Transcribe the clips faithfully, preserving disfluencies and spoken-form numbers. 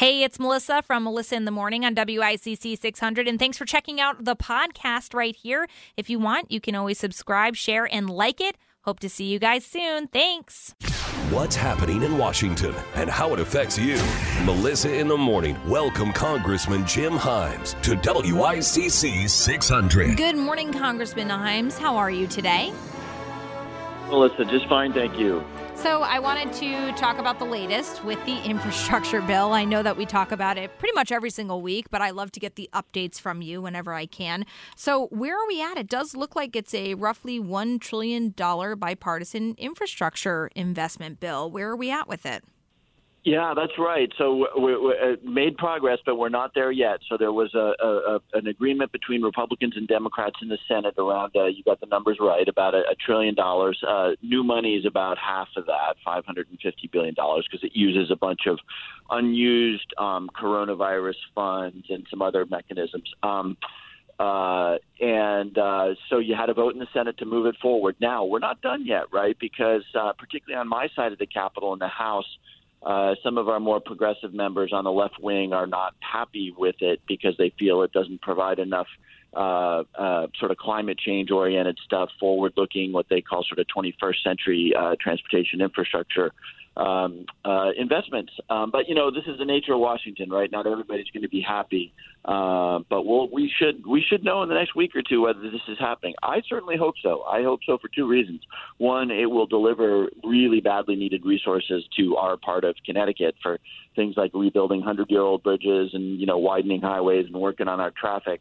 Hey, it's Melissa from Melissa in the Morning on W I C C six hundred, and thanks for checking out the podcast right here. If you want, you can always subscribe, share, and like it. Hope to see you guys soon. Thanks. What's happening in Washington and how it affects you. Melissa in the Morning. Welcome Congressman Jim Himes to W I C C six hundred. Good morning, Congressman Himes. How are you today? Melissa, just fine, thank you. So I wanted to talk about the latest with the infrastructure bill. I know that we talk about it pretty much every single week, but I love to get the updates from you whenever I can. So where are we at? It does look like it's a roughly one trillion dollars bipartisan infrastructure investment bill. Where are we at with it? Yeah, that's right. So we, we uh, made progress, but we're not there yet. So there was a, a, a an agreement between Republicans and Democrats in the Senate around, uh, you got the numbers right, about a, a trillion dollars. Uh, new money is about half of that, five hundred fifty billion dollars, because it uses a bunch of unused um, coronavirus funds and some other mechanisms. Um, uh, and uh, so you had a vote in the Senate to move it forward. Now, we're not done yet, right, because uh, particularly on my side of the Capitol in the House, Uh, some of our more progressive members on the left wing are not happy with it because they feel it doesn't provide enough uh, uh, sort of climate change oriented stuff, forward looking, what they call sort of twenty-first century uh, transportation infrastructure um, uh, investments. Um, but, you know, this is the nature of Washington, right? Not everybody's going to be happy. Uh, but we'll, we should we should know in the next week or two whether this is happening. I certainly hope so. I hope so for two reasons. One, it will deliver really badly needed resources to our part of Connecticut for things like rebuilding hundred-year-old bridges and, you know, widening highways and working on our traffic,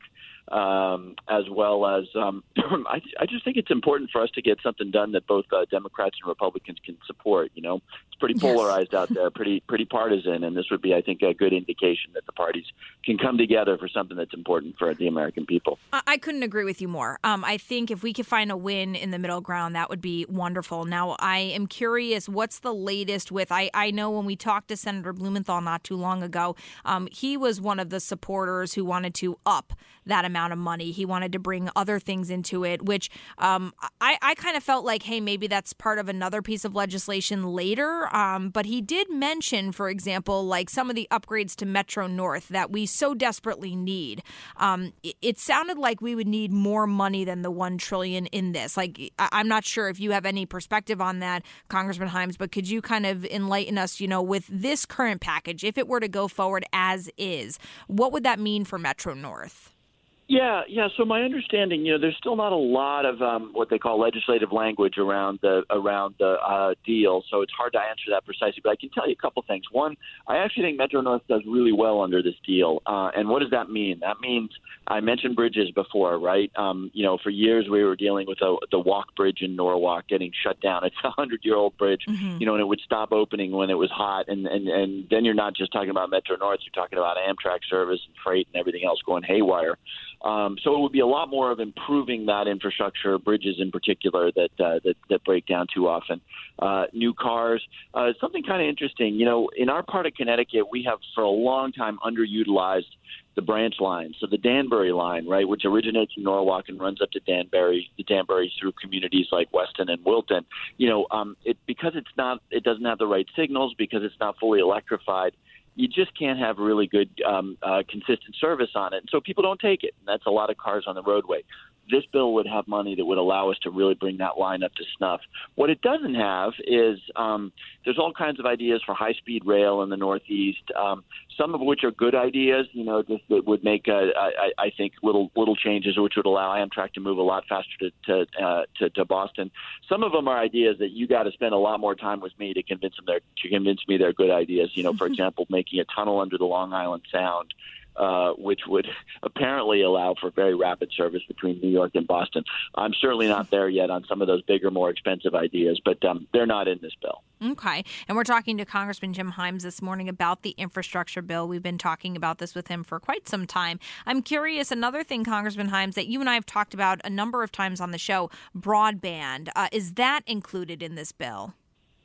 um, as well as um, I, I just think it's important for us to get something done that both uh, Democrats and Republicans can support. You know, it's pretty polarized yes. out there, pretty pretty partisan, and this would be, I think, a good indication that the parties can come together for something that's important for the American people. I couldn't agree with you more. Um, I think if we could find a win in the middle ground, that would be wonderful. Now, I am curious, what's the latest with, I, I know when we talked to Senator Blumenthal not too long ago, um, he was one of the supporters who wanted to up that amount of money. He wanted to bring other things into it, which um, I, I kind of felt like, hey, maybe that's part of another piece of legislation later. Um, but he did mention, for example, like some of the upgrades to Metro North that we so desperately need. Um, it, it sounded like we would need more money than the one trillion dollars in this. Like, I, I'm not sure if you have any perspective on that, Congressman Himes, but could you kind of enlighten us, you know, with this current package, if it were to go forward as is, what would that mean for Metro North? Yeah, yeah. So my understanding, you know, there's still not a lot of um, what they call legislative language around the around the uh, deal, so it's hard to answer that precisely. But I can tell you a couple things. One, I actually think Metro North does really well under this deal, uh, and what does that mean? That means I mentioned bridges before, right? Um, you know, for years we were dealing with a, the Walk Bridge in Norwalk getting shut down. It's a hundred-year-old bridge, mm-hmm. you know, and it would stop opening when it was hot, and, and and then you're not just talking about Metro North, you're talking about Amtrak service and freight and everything else going haywire. Um, so it would be a lot more of improving that infrastructure, bridges in particular, that uh, that, that break down too often. Uh, new cars, uh, something kind of interesting. You know, in our part of Connecticut, we have for a long time underutilized the branch line. So the Danbury line, right, which originates in Norwalk and runs up to Danbury, the Danbury through communities like Weston and Wilton. You know, um, it because it's not, it doesn't have the right signals, because it's not fully electrified. You just can't have really good, um, uh, consistent service on it. And so people don't take it. And that's a lot of cars on the roadway. This bill would have money that would allow us to really bring that line up to snuff. What it doesn't have is um, there's all kinds of ideas for high-speed rail in the Northeast, um, some of which are good ideas, you know, just that would make, uh, I, I think, little little changes which would allow Amtrak to move a lot faster to to, uh, to to Boston. Some of them are ideas that you got to spend a lot more time with me to convince them they're, to convince me they're good ideas. You know, for example, making a tunnel under the Long Island Sound, Uh, which would apparently allow for very rapid service between New York and Boston. I'm certainly not there yet on some of those bigger, more expensive ideas, but um, they're not in this bill. Okay. And we're talking to Congressman Jim Himes this morning about the infrastructure bill. We've been talking about this with him for quite some time. I'm curious, another thing, Congressman Himes, that you and I have talked about a number of times on the show, broadband. Uh, is that included in this bill?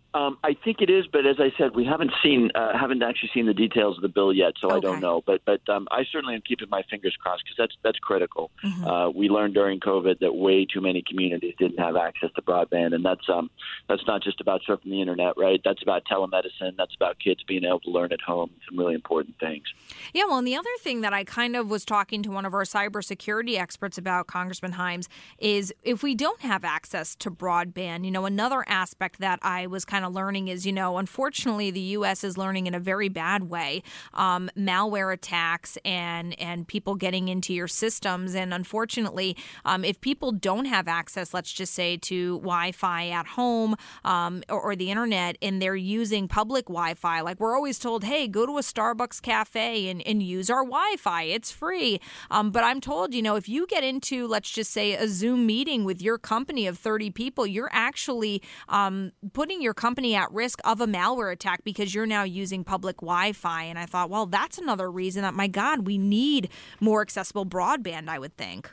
Um, I think it is, but as I said, we haven't seen, uh, haven't actually seen the details of the bill yet, so okay. I don't know. But but um, I certainly am keeping my fingers crossed because that's that's critical. Mm-hmm. Uh, we learned during COVID that way too many communities didn't have access to broadband, and that's um that's not just about surfing the internet, right? That's about telemedicine. That's about kids being able to learn at home. Some really important things. Yeah, well, and the other thing that I kind of was talking to one of our cybersecurity experts about, Congressman Himes, is if we don't have access to broadband, you know, another aspect that I was kind of learning is, you know, unfortunately, the U S is learning in a very bad way, um, malware attacks and and people getting into your systems. And unfortunately, um, if people don't have access, let's just say, to Wi-Fi at home um, or, or the internet, and they're using public Wi-Fi, like we're always told, hey, go to a Starbucks cafe and, and use our Wi-Fi. It's free. Um, but I'm told, you know, if you get into, let's just say, a Zoom meeting with your company of thirty people, you're actually um, putting your company at risk of a malware attack because you're now using public Wi-Fi. And I thought, well, that's another reason that, my God, we need more accessible broadband, I would think.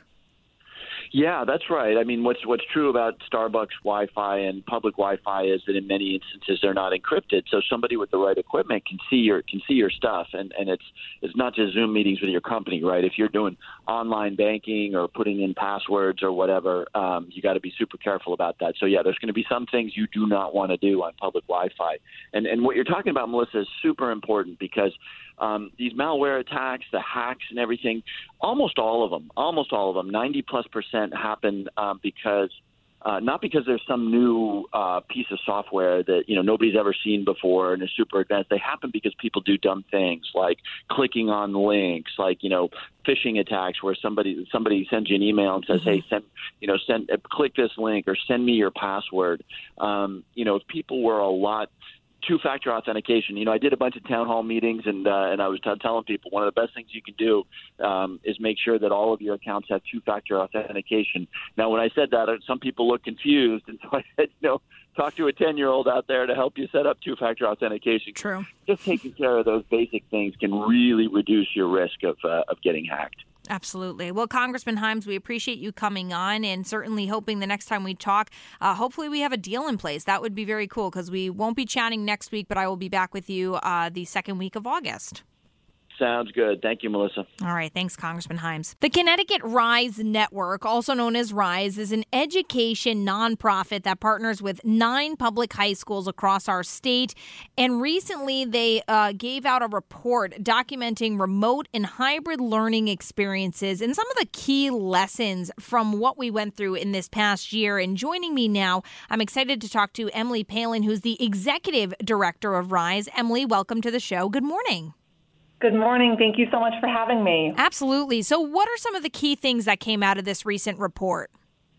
Yeah, that's right. I mean, what's what's true about Starbucks Wi-Fi and public Wi-Fi is that in many instances they're not encrypted, so somebody with the right equipment can see your can see your stuff. And and it's it's not just Zoom meetings with your company, right? If you're doing online banking or putting in passwords or whatever, um, you got to be super careful about that. So yeah, there's going to be some things you do not want to do on public Wi-Fi. And and what you're talking about, Melissa, is super important because Um, these malware attacks, the hacks and everything, almost all of them, almost all of them, ninety plus percent happen um, because, uh, not because there's some new uh, piece of software that, you know, nobody's ever seen before and is super advanced. They happen because people do dumb things like clicking on links, like, you know, phishing attacks where somebody somebody sends you an email and says, mm-hmm. hey, send, you know, send, uh, click this link or send me your password. Um, you know, if people were a lot two-factor authentication. You know, I did a bunch of town hall meetings, and uh, and I was t- telling people one of the best things you can do um, is make sure that all of your accounts have two-factor authentication. Now, when I said that, some people looked confused, and so I said, you know, talk to a ten-year-old out there to help you set up two-factor authentication. True. Just taking care of those basic things can really reduce your risk of uh, of getting hacked. Absolutely. Well, Congressman Himes, we appreciate you coming on and certainly hoping the next time we talk, uh, hopefully we have a deal in place. That would be very cool because we won't be chatting next week, but I will be back with you uh, the second week of August. Sounds good. Thank you, Melissa. All right. Thanks, Congressman Himes. The Connecticut Rise Network, also known as RISE, is an education nonprofit that partners with nine public high schools across our state. And recently they uh, gave out a report documenting remote and hybrid learning experiences and some of the key lessons from what we went through in this past year. And joining me now, I'm excited to talk to Emily Palin, who's the executive director of RISE. Emily, welcome to the show. Good morning. Good morning. Thank you so much for having me. Absolutely. So what are some of the key things that came out of this recent report?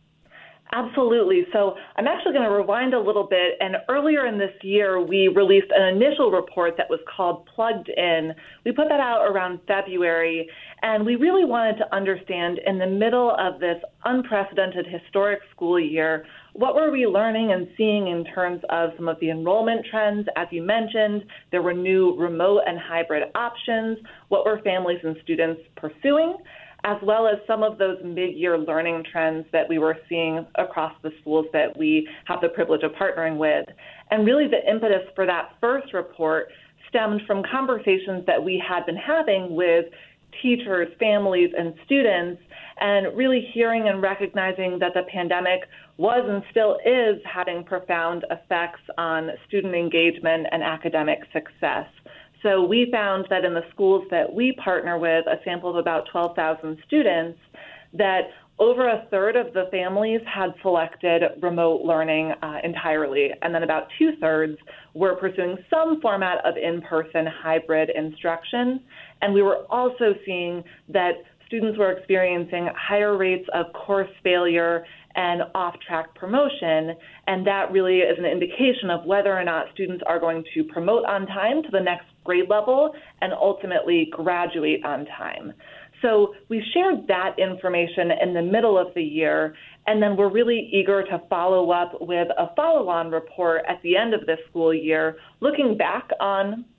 Absolutely. So I'm actually going to rewind a little bit. And earlier in this year, we released an initial report that was called Plugged In. We put that out around February, and we really wanted to understand in the middle of this unprecedented historic school year, what were we learning and seeing in terms of some of the enrollment trends? As you mentioned, there were new remote and hybrid options. What were families and students pursuing? As well as some of those mid-year learning trends that we were seeing across the schools that we have the privilege of partnering with. And really the impetus for that first report stemmed from conversations that we had been having with teachers, families, and students, and really hearing and recognizing that the pandemic was and still is having profound effects on student engagement and academic success. So we found that in the schools that we partner with, a sample of about twelve thousand students, that over a third of the families had selected remote learning uh, entirely, and then about two-thirds were pursuing some format of in-person hybrid instruction. And we were also seeing that students were experiencing higher rates of course failure and off-track promotion, and that really is an indication of whether or not students are going to promote on time to the next grade level and ultimately graduate on time. So we shared that information in the middle of the year, and then we're really eager to follow up with a follow-on report at the end of this school year, looking back on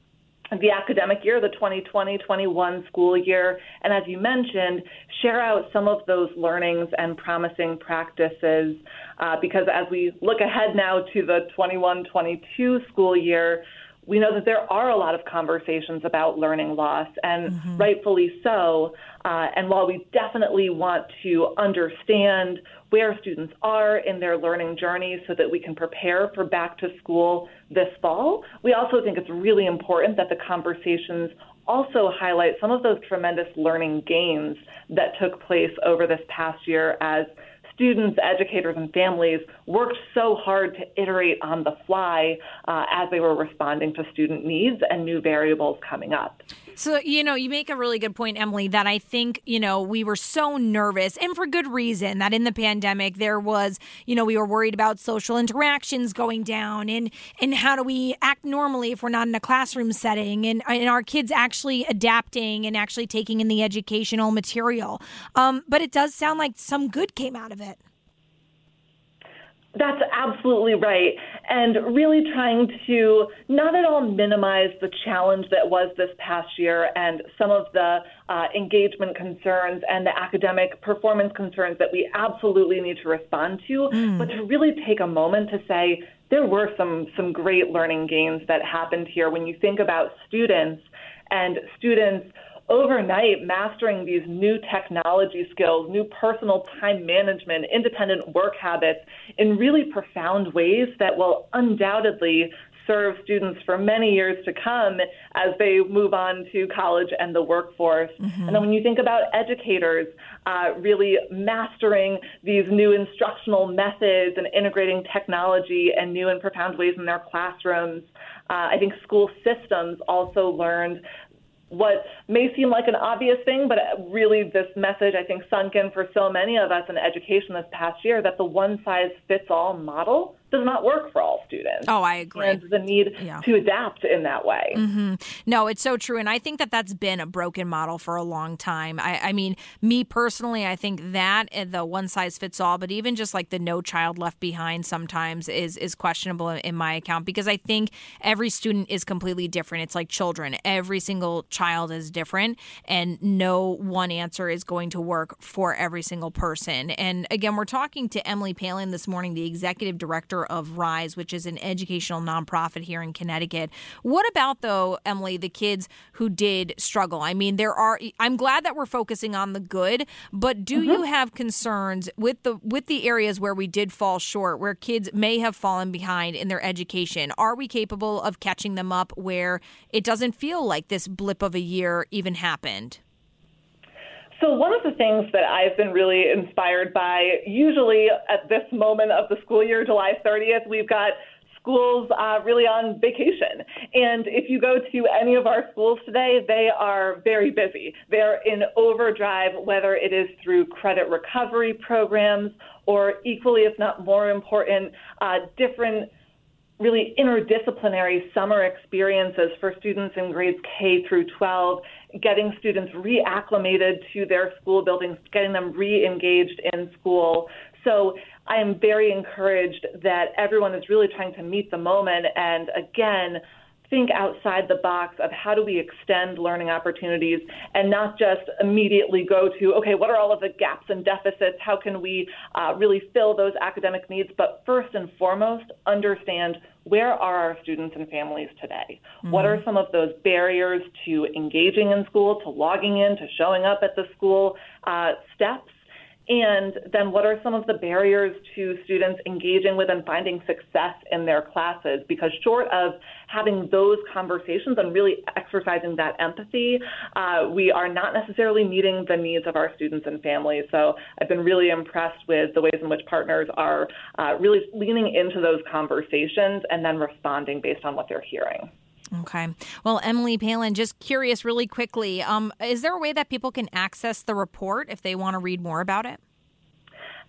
the academic year, the twenty twenty twenty-one school year, and as you mentioned, share out some of those learnings and promising practices, uh, because as we look ahead now to the twenty-one twenty-two school year, we know that there are a lot of conversations about learning loss, and mm-hmm. rightfully so. Uh, and while we definitely want to understand where students are in their learning journey so that we can prepare for back to school this fall, we also think it's really important that the conversations also highlight some of those tremendous learning gains that took place over this past year as students, educators, and families worked so hard to iterate on the fly uh, as they were responding to student needs and new variables coming up. So, you know, you make a really good point, Emily, that I think, you know, we were so nervous, and for good reason, that in the pandemic there was, you know, we were worried about social interactions going down and, and how do we act normally if we're not in a classroom setting, and, and our kids actually adapting and actually taking in the educational material. Um, but it does sound like some good came out of it. That's absolutely right. And really trying to not at all minimize the challenge that was this past year and some of the uh, engagement concerns and the academic performance concerns that we absolutely need to respond to, mm. but to really take a moment to say there were some, some great learning gains that happened here when you think about students and students overnight mastering these new technology skills, new personal time management, independent work habits in really profound ways that will undoubtedly serve students for many years to come as they move on to college and the workforce. Mm-hmm. And then when you think about educators uh, really mastering these new instructional methods and integrating technology in new and profound ways in their classrooms, uh, I think school systems also learned what may seem like an obvious thing, but really this message, I think, sunk in for so many of us in education this past year that the one-size-fits-all model does not work for all students. Oh, I agree. And the need yeah. to adapt in that way. Mm-hmm. No, it's so true. And I think that that's been a broken model for a long time. I, I mean, me personally, I think that the one size fits all, but even just like the no child left behind sometimes is, is questionable in my account, because I think every student is completely different. It's like children. Every single child is different, and no one answer is going to work for every single person. And again, we're talking to Emily Palin this morning, the executive director of RISE, which is an educational nonprofit here in Connecticut. What about, though, Emily, the kids who did struggle? I mean, there are, I'm glad that we're focusing on the good, but do mm-hmm. you have concerns with the with the areas where we did fall short, where kids may have fallen behind in their education? Are we capable of catching them up where it doesn't feel like this blip of a year even happened? So one of the things that I've been really inspired by, usually at this moment of the school year, July thirtieth, we've got schools uh, really on vacation. And if you go to any of our schools today, they are very busy. They're in overdrive, whether it is through credit recovery programs or equally, if not more important, uh, different really interdisciplinary summer experiences for students in grades K through twelve, getting students reacclimated to their school buildings, getting them re-engaged in school. So I am very encouraged that everyone is really trying to meet the moment and, again, think outside the box of how do we extend learning opportunities and not just immediately go to, okay, what are all of the gaps and deficits? How can we uh, really fill those academic needs? But first and foremost, understand where are our students and families today? Mm-hmm. What are some of those barriers to engaging in school, to logging in, to showing up at the school uh, steps? And then what are some of the barriers to students engaging with and finding success in their classes? Because short of having those conversations and really exercising that empathy, uh, we are not necessarily meeting the needs of our students and families. So I've been really impressed with the ways in which partners are uh, really leaning into those conversations and then responding based on what they're hearing. Okay. Well, Emily Palin, just curious really quickly, um, is there a way that people can access the report if they want to read more about it?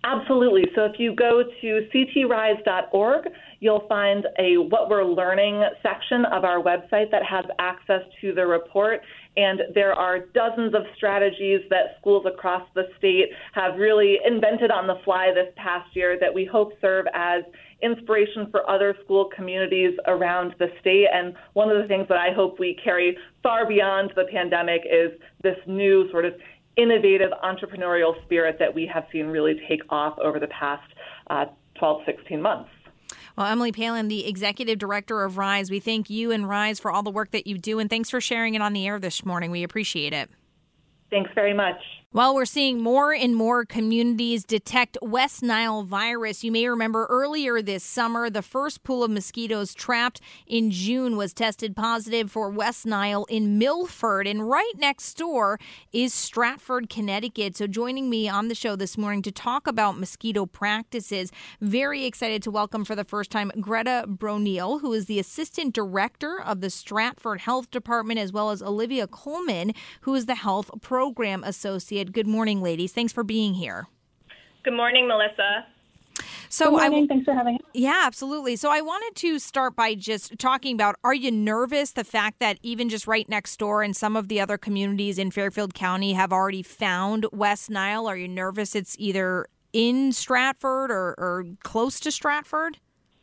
Absolutely. So if you go to c t rise dot org, you'll find a What We're Learning section of our website that has access to the report. And there are dozens of strategies that schools across the state have really invented on the fly this past year that we hope serve as inspiration for other school communities around the state. And one of the things that I hope we carry far beyond the pandemic is this new sort of innovative entrepreneurial spirit that we have seen really take off over the past uh, twelve, sixteen months. Well, Emily Palin, the executive director of RISE, we thank you and RISE for all the work that you do, and thanks for sharing it on the air this morning. We appreciate it. Thanks very much. Well, we're seeing more and more communities detect West Nile virus. You may remember earlier this summer, the first pool of mosquitoes trapped in June was tested positive for West Nile in Milford. And right next door is Stratford, Connecticut. So joining me on the show this morning to talk about mosquito practices, very excited to welcome for the first time Greta Broneal, who is the assistant director of the Stratford Health Department, as well as Olivia Coleman, who is the health program associate. Good morning, ladies. Thanks for being here. Good morning, Melissa. So Good morning. I, Thanks for having us. Yeah, absolutely. So I wanted to start by just talking about, are you nervous the fact that even just right next door and some of the other communities in Fairfield County have already found West Nile? Are you nervous it's either in Stratford or, or close to Stratford?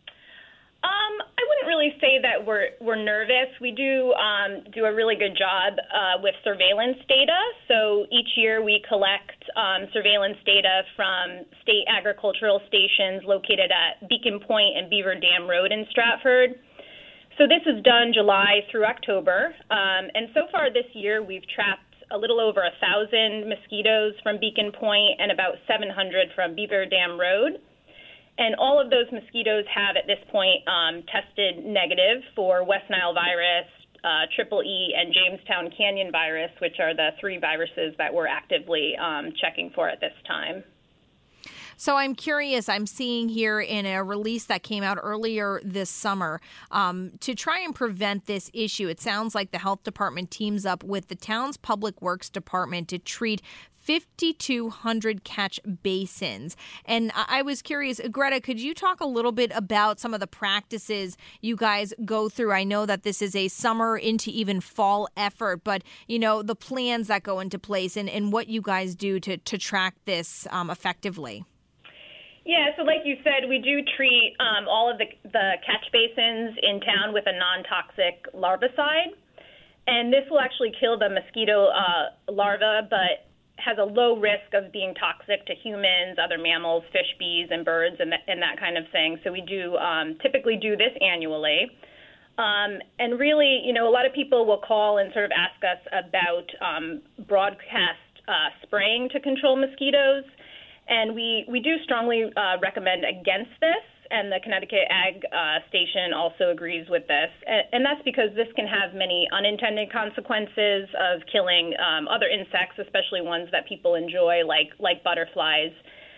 Um, I wouldn't really say that we're we're nervous. We do um, do a really good job uh, with surveillance data. So each year we collect um, surveillance data from state agricultural stations located at Beacon Point and Beaver Dam Road in Stratford. So this is done July through October. Um, and so far this year we've trapped a little over a thousand mosquitoes from Beacon Point and about seven hundred from Beaver Dam Road. And all of those mosquitoes have, at this point, um, tested negative for West Nile virus, uh, Triple E, and Jamestown Canyon virus, which are the three viruses that we're actively um, checking for at this time. So I'm curious, I'm seeing here in a release that came out earlier this summer, um, to try and prevent this issue, it sounds like the health department teams up with the town's public works department to treat fifty-two hundred catch basins. And I was curious, Greta, could you talk a little bit about some of the practices you guys go through? I know that this is a summer into even fall effort, but, you know, the plans that go into place and, and what you guys do to, to track this um, effectively. Yeah, so like you said, we do treat um, all of the, the catch basins in town with a non-toxic larvicide. And this will actually kill the mosquito uh, larva, but has a low risk of being toxic to humans, other mammals, fish, bees, and birds, and, th- and that kind of thing. So we do um, typically do this annually. Um, and really, you know, a lot of people will call and sort of ask us about um, broadcast uh, spraying to control mosquitoes. And we, we do strongly uh, recommend against this. And the Connecticut Ag uh, Station also agrees with this. And, and that's because this can have many unintended consequences of killing um, other insects, especially ones that people enjoy, like like butterflies.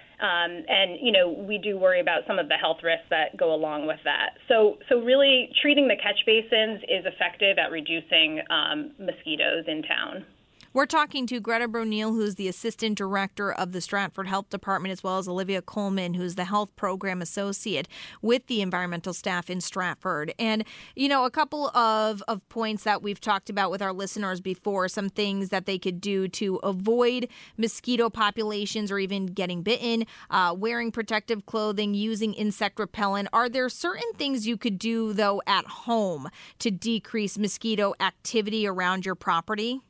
Um, and, you know, we do worry about some of the health risks that go along with that. So, so really treating the catch basins is effective at reducing um, mosquitoes in town. We're talking to Greta Broneal, who's the assistant director of the Stratford Health Department, as well as Olivia Coleman, who's the health program associate with the environmental staff in Stratford. And, you know, a couple of, of points that we've talked about with our listeners before, some things that they could do to avoid mosquito populations or even getting bitten, uh, wearing protective clothing, using insect repellent. Are there certain things you could do, though, at home to decrease mosquito activity around your property?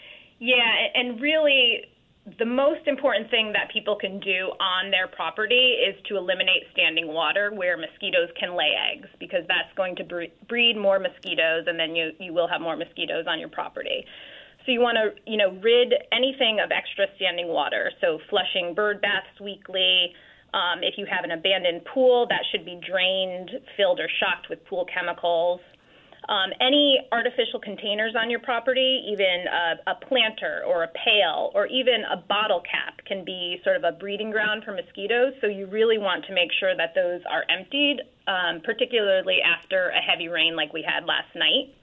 Yeah, and really the most important thing that people can do on their property is to eliminate standing water where mosquitoes can lay eggs, because that's going to breed more mosquitoes, and then you, you will have more mosquitoes on your property. So you want to, you know, rid anything of extra standing water. So flushing bird baths weekly. Um, if you have an abandoned pool, that should be drained, filled, or shocked with pool chemicals. Um, any artificial containers on your property, even a, a planter or a pail or even a bottle cap can be sort of a breeding ground for mosquitoes. So you really want to make sure that those are emptied, um, particularly after a heavy rain like we had last night.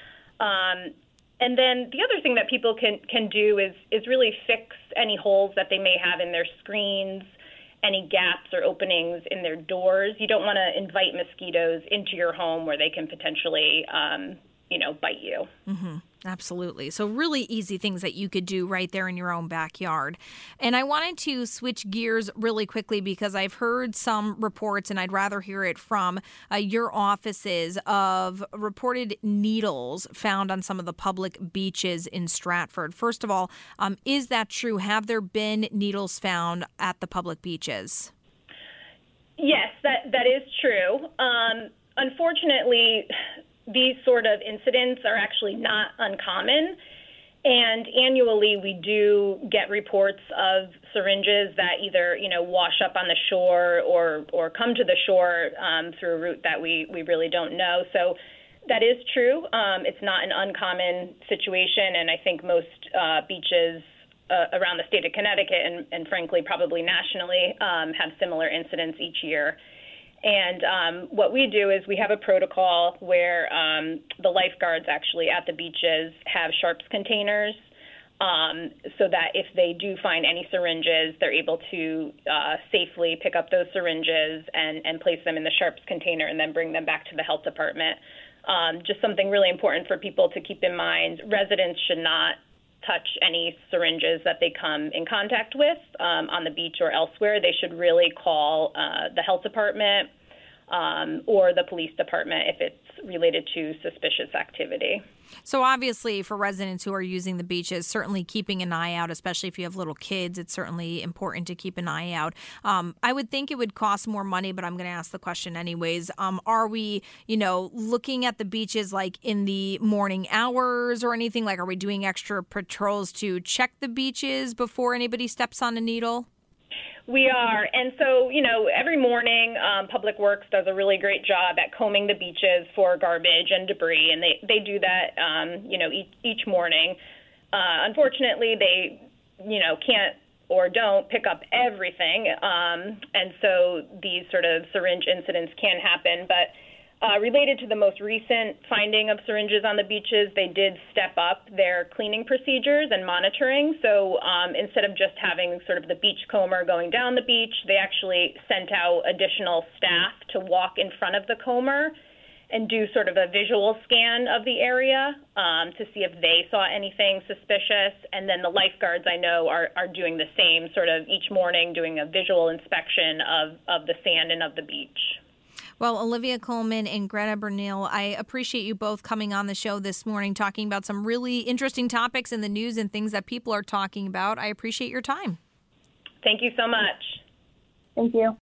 Um, and then the other thing that people can, can do is, is really fix any holes that they may have in their screens any gaps or openings in their doors. You don't want to invite mosquitoes into your home where they can potentially, um, you know, bite you. Mm-hmm. Absolutely. So really easy things that you could do right there in your own backyard. And I wanted to switch gears really quickly because I've heard some reports, and I'd rather hear it from uh, your offices, of reported needles found on some of the public beaches in Stratford. First of all, um, is that true? Have there been needles found at the public beaches? Yes, that, that is true. Um, unfortunately, these sort of incidents are actually not uncommon, and annually we do get reports of syringes that either, you know, wash up on the shore or or come to the shore um, through a route that we, we really don't know. So that is true. Um, it's not an uncommon situation, and I think most uh, beaches uh, around the state of Connecticut and, and frankly probably nationally um, have similar incidents each year. And um, what we do is we have a protocol where um, the lifeguards actually at the beaches have sharps containers um, so that if they do find any syringes, they're able to uh, safely pick up those syringes and, and place them in the sharps container and then bring them back to the health department. Um, just something really important for people to keep in mind. Residents should not touch any syringes that they come in contact with um, on the beach or elsewhere. They should really call uh, the health department um, or the police department if it's related to suspicious activity. So obviously for residents who are using the beaches, certainly keeping an eye out, especially if you have little kids, it's certainly important to keep an eye out. Um, I would think it would cost more money, but I'm going to ask the question anyways. Um, are we, you know, looking at the beaches like in the morning hours or anything? Like, are we doing extra patrols to check the beaches before anybody steps on a needle? We are. And so, you know, every morning, um, Public Works does a really great job at combing the beaches for garbage and debris, and they, they do that, um, you know, each, each morning. Uh, unfortunately, they, you know, can't or don't pick up everything, um, and so these sort of syringe incidents can happen. But Uh, related to the most recent finding of syringes on the beaches, they did step up their cleaning procedures and monitoring. So um, instead of just having sort of the beachcomber going down the beach, they actually sent out additional staff to walk in front of the comber and do sort of a visual scan of the area um, to see if they saw anything suspicious. And then the lifeguards, I know, are, are doing the same sort of each morning, doing a visual inspection of, of the sand and of the beach. Well, Olivia Coleman and Greta Bernil, I appreciate you both coming on the show this morning, talking about some really interesting topics in the news and things that people are talking about. I appreciate your time. Thank you so much. Thank you.